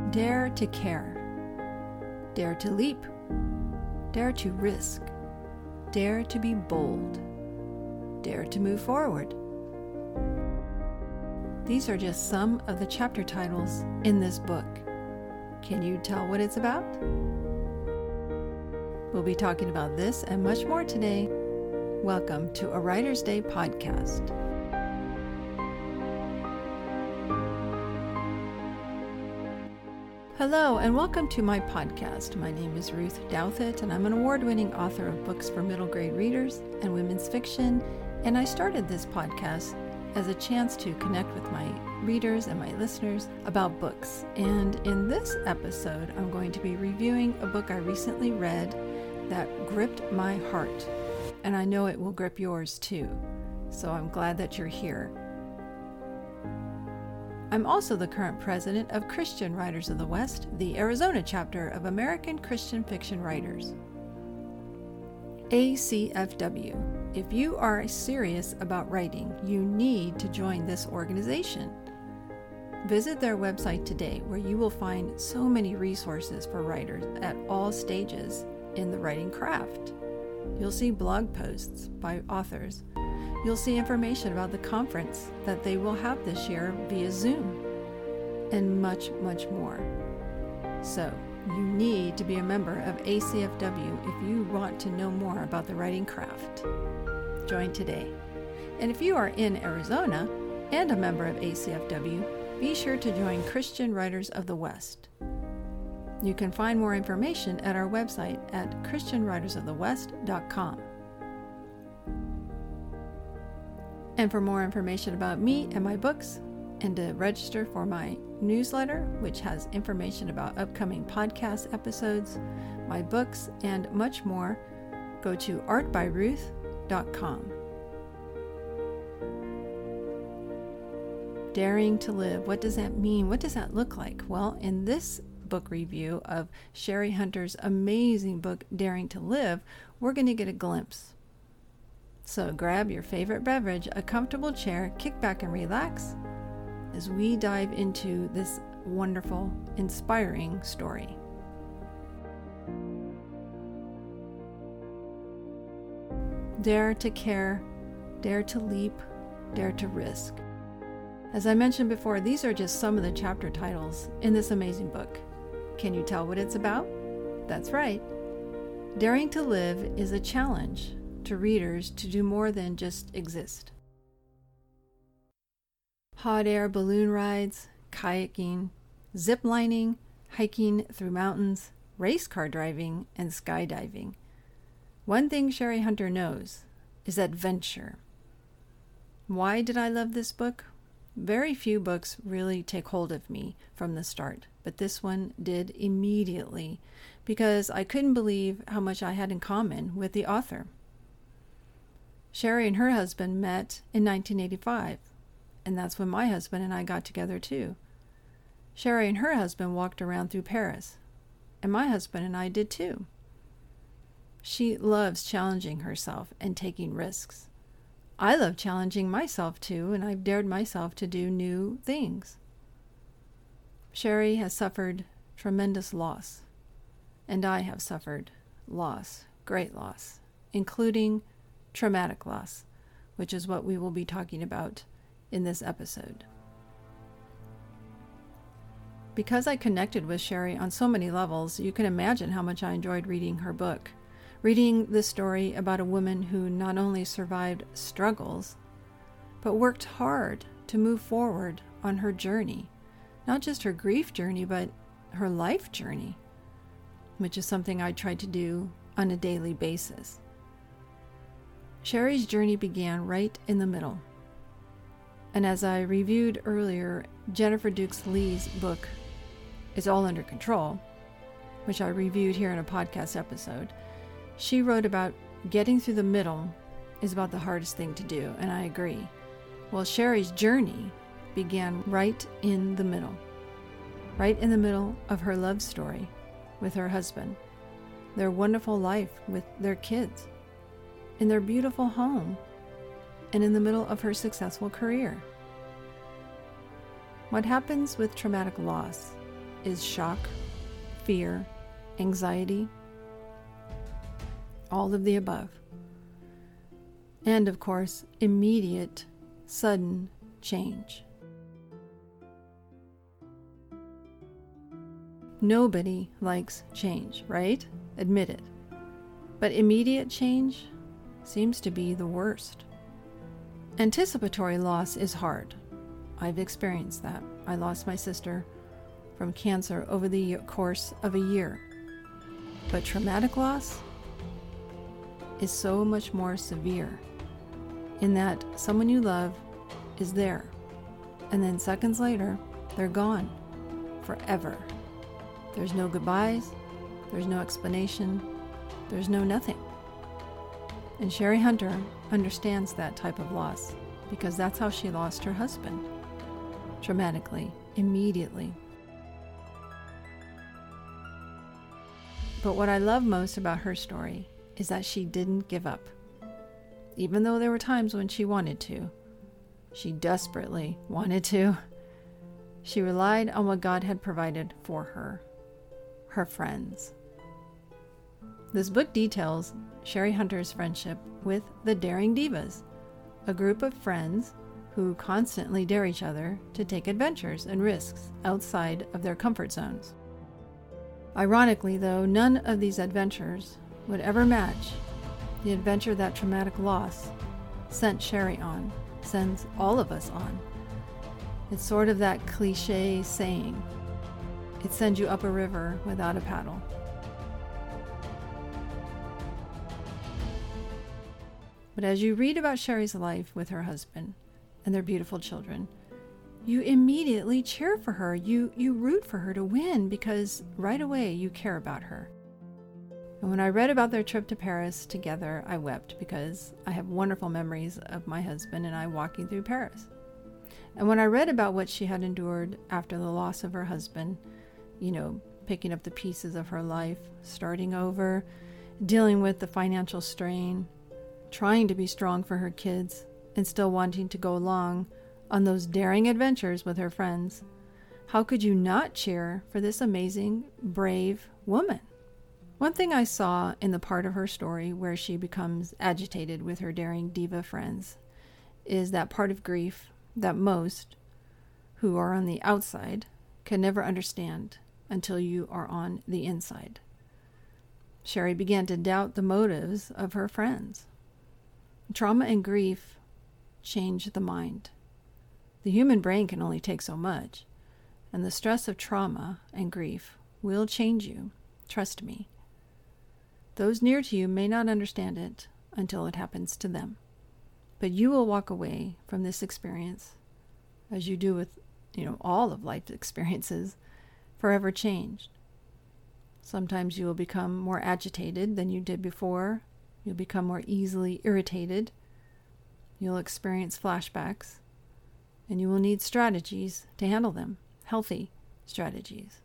Dare to care. Dare to leap. Dare to risk. Dare to be bold. Dare to move forward. These are just some of the chapter titles in this book. Can you tell what it's about? We'll be talking about this and much more today. Welcome to A Writer's Day podcast. Hello and welcome to my podcast. My name is Ruth Douthit and I'm an award-winning author of books for middle grade readers and women's fiction. And I started this podcast as a chance to connect with my readers and my listeners about books. And in this episode, I'm going to be reviewing a book I recently read that gripped my heart. And I know it will grip yours too. So I'm glad that you're here. I'm also the current president of Christian Writers of the West, the Arizona chapter of American Christian Fiction Writers. ACFW. If you are serious about writing, you need to join this organization. Visit their website today where you will find so many resources for writers at all stages in the writing craft. You'll see blog posts by authors. You'll see information about the conference that they will have this year via Zoom, and much, much more. So, you need to be a member of ACFW if you want to know more about the writing craft. Join today. And if you are in Arizona and a member of ACFW, be sure to join Christian Writers of the West. You can find more information at our website at christianwritersofthewest.com. And for more information about me and my books, and to register for my newsletter, which has information about upcoming podcast episodes, my books, and much more, go to artbyruth.com. Daring to live. What does that mean? What does that look like? Well, in this book review of Sherry Hunter's amazing book, Daring to Live, we're going to get a glimpse. So grab your favorite beverage, a comfortable chair, kick back and relax as we dive into this wonderful, inspiring story. Dare to care, dare to leap, dare to risk. As I mentioned before, these are just some of the chapter titles in this amazing book. Can you tell what it's about? That's right. Daring to Live is a challenge to readers to do more than just exist. Hot air balloon rides, kayaking, zip lining, hiking through mountains, race car driving, and skydiving. One thing Sherry Hunter knows is adventure. Why did I love this book? Very few books really take hold of me from the start, but this one did immediately because I couldn't believe how much I had in common with the author. Sherry and her husband met in 1985, and that's when my husband and I got together too. Sherry and her husband walked around through Paris, and my husband and I did too. She loves challenging herself and taking risks. I love challenging myself too, and I've dared myself to do new things. Sherry has suffered tremendous loss, and I have suffered loss, great loss, including traumatic loss, which is what we will be talking about in this episode. Because I connected with Sherry on so many levels, you can imagine how much I enjoyed reading her book. Reading the story about a woman who not only survived struggles, but worked hard to move forward on her journey. Not just her grief journey, but her life journey, which is something I try to do on a daily basis. Sherry's journey began right in the middle. And as I reviewed earlier, Jennifer Dukes-Lee's book, It's All Under Control, which I reviewed here in a podcast episode, she wrote about getting through the middle is about the hardest thing to do, and I agree. Well, Sherry's journey began right in the middle of her love story with her husband, their wonderful life with their kids, in their beautiful home, and in the middle of her successful career. What happens with traumatic loss is shock, fear, anxiety, all of the above. And of course, immediate, sudden change. Nobody likes change, right? Admit it. But immediate change seems to be the worst. Anticipatory loss is hard. I've experienced that. I lost my sister from cancer over the course of a year. But traumatic loss is so much more severe in that someone you love is there, and then seconds later, they're gone forever. There's no goodbyes, there's no explanation, there's no nothing. And Sherry Hunter understands that type of loss because that's how she lost her husband. Traumatically, immediately. But what I love most about her story is that she didn't give up. Even though there were times when she wanted to, she desperately wanted to, she relied on what God had provided for her friends. This book details Sherry Hunter's friendship with the Daring Divas, a group of friends who constantly dare each other to take adventures and risks outside of their comfort zones. Ironically, though, none of these adventures would ever match the adventure that traumatic loss sent Sherry on, sends all of us on. It's sort of that cliche saying, it sends you up a river without a paddle. But as you read about Sherry's life with her husband and their beautiful children, you immediately cheer for her. You root for her to win because right away you care about her. And when I read about their trip to Paris together, I wept because I have wonderful memories of my husband and I walking through Paris. And when I read about what she had endured after the loss of her husband, picking up the pieces of her life, starting over, dealing with the financial strain, trying to be strong for her kids, and still wanting to go along on those daring adventures with her friends, how could you not cheer for this amazing, brave woman? One thing I saw in the part of her story where she becomes agitated with her daring diva friends is that part of grief that most who are on the outside can never understand until you are on the inside. Sherry began to doubt the motives of her friends. Trauma and grief change the mind. The human brain can only take so much, and the stress of trauma and grief will change you. Trust me. Those near to you may not understand it until it happens to them. But you will walk away from this experience, as you do with, all of life's experiences, forever changed. Sometimes you will become more agitated than you did before. You'll become more easily irritated. You'll experience flashbacks, and you will need strategies to handle them, healthy strategies.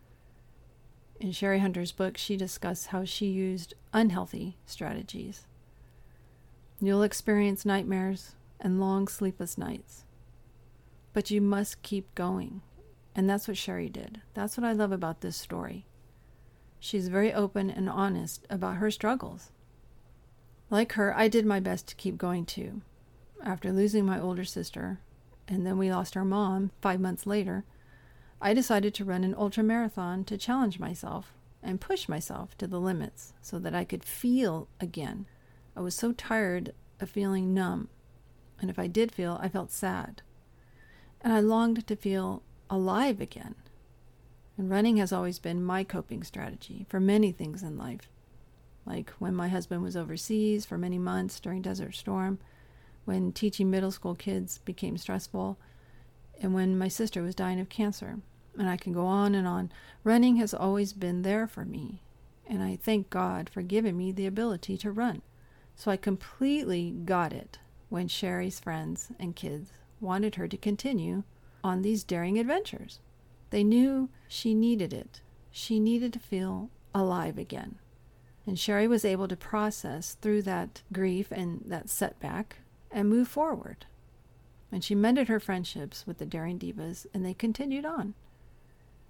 In Sherry Hunter's book, she discussed how she used unhealthy strategies. You'll experience nightmares and long sleepless nights, but you must keep going. And that's what Sherry did. That's what I love about this story. She's very open and honest about her struggles. Like her, I did my best to keep going too. After losing my older sister, and then we lost our mom 5 months later, I decided to run an ultramarathon to challenge myself and push myself to the limits so that I could feel again. I was so tired of feeling numb, and if I did feel, I felt sad. And I longed to feel alive again. And running has always been my coping strategy for many things in life. Like when my husband was overseas for many months during Desert Storm, when teaching middle school kids became stressful, and when my sister was dying of cancer. And I can go on and on. Running has always been there for me, and I thank God for giving me the ability to run. So I completely got it when Sherry's friends and kids wanted her to continue on these daring adventures. They knew she needed it. She needed to feel alive again. And Sherry was able to process through that grief and that setback and move forward. And she mended her friendships with the Daring Divas, and they continued on.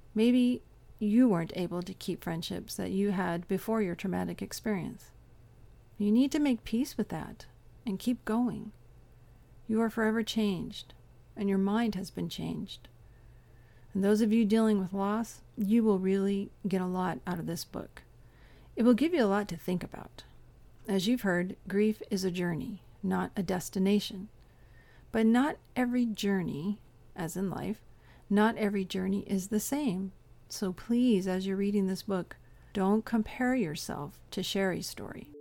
Maybe you weren't able to keep friendships that you had before your traumatic experience. You need to make peace with that and keep going. You are forever changed, and your mind has been changed. And those of you dealing with loss, you will really get a lot out of this book. It will give you a lot to think about. As you've heard, grief is a journey, not a destination. But not every journey, as in life, not every journey is the same. So please, as you're reading this book, don't compare yourself to Sherry's story.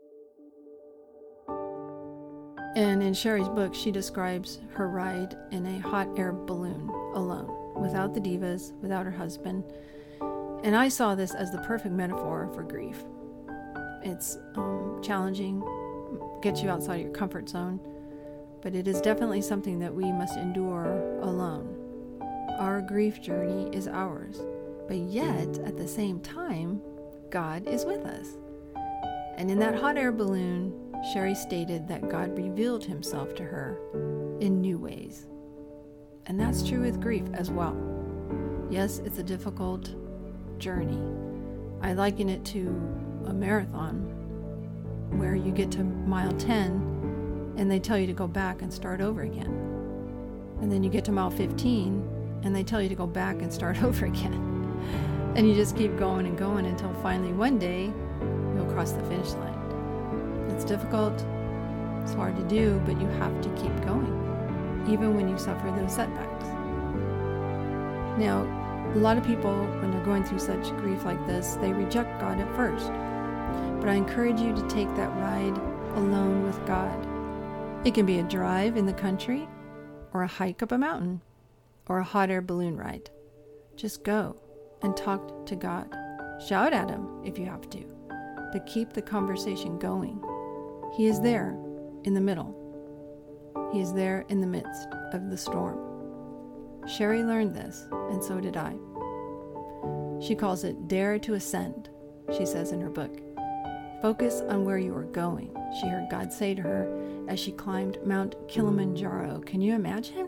And in Sherry's book, she describes her ride in a hot air balloon alone, without the divas, without her husband. And I saw this as the perfect metaphor for grief. It's challenging, gets you outside of your comfort zone, but it is definitely something that we must endure alone. Our grief journey is ours, but yet, at the same time, God is with us. And in that hot air balloon, Sherry stated that God revealed himself to her in new ways. And that's true with grief as well. Yes, it's a difficult journey. I liken it to a marathon where you get to mile 10 and they tell you to go back and start over again. And then you get to mile 15 and they tell you to go back and start over again. And you just keep going and going until finally one day you'll cross the finish line. It's difficult, it's hard to do, but you have to keep going, even when you suffer those setbacks. Now, a lot of people, when they're going through such grief like this, they reject God at first. But I encourage you to take that ride alone with God. It can be a drive in the country, or a hike up a mountain, or a hot air balloon ride. Just go and talk to God. Shout at him if you have to, but keep the conversation going. He is there in the middle. He is there in the midst of the storm. Sherry learned this, and so did I. She calls it Dare to Ascend, she says in her book. Focus on where you are going, she heard God say to her as she climbed Mount Kilimanjaro. Can you imagine?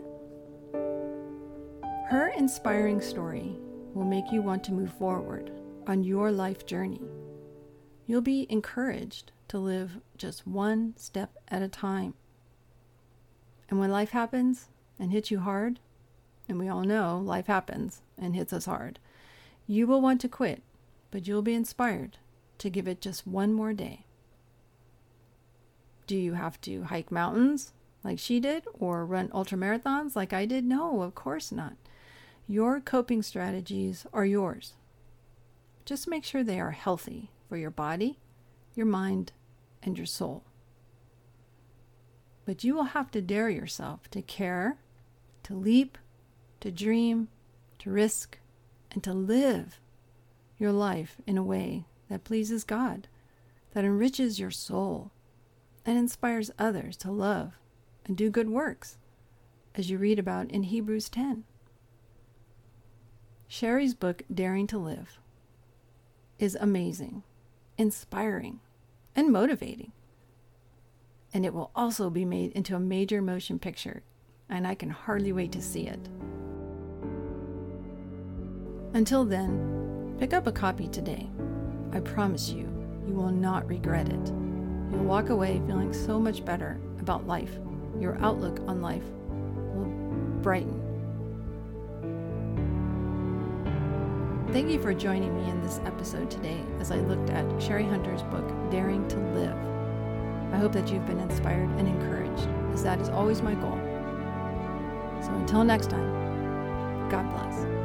Her inspiring story will make you want to move forward on your life journey. You'll be encouraged to live just one step at a time. And when life happens and hits you hard, and we all know life happens and hits us hard, you will want to quit, but you'll be inspired to give it just one more day. Do you have to hike mountains like she did or run ultramarathons like I did? No, of course not. Your coping strategies are yours. Just make sure they are healthy for your body, your mind, and your soul. But you will have to dare yourself to care, to leap, to dream, to risk, and to live your life in a way that pleases God, that enriches your soul, and inspires others to love and do good works, as you read about in Hebrews 10. Sherry's book, Daring to Live, is amazing, inspiring, and motivating. And it will also be made into a major motion picture, and I can hardly wait to see it. Until then, pick up a copy today. I promise you, you will not regret it. You'll walk away feeling so much better about life. Your outlook on life will brighten. Thank you for joining me in this episode today as I looked at Sherry Hunter's book, Daring to Live. I hope that you've been inspired and encouraged, as that is always my goal. So until next time, God bless.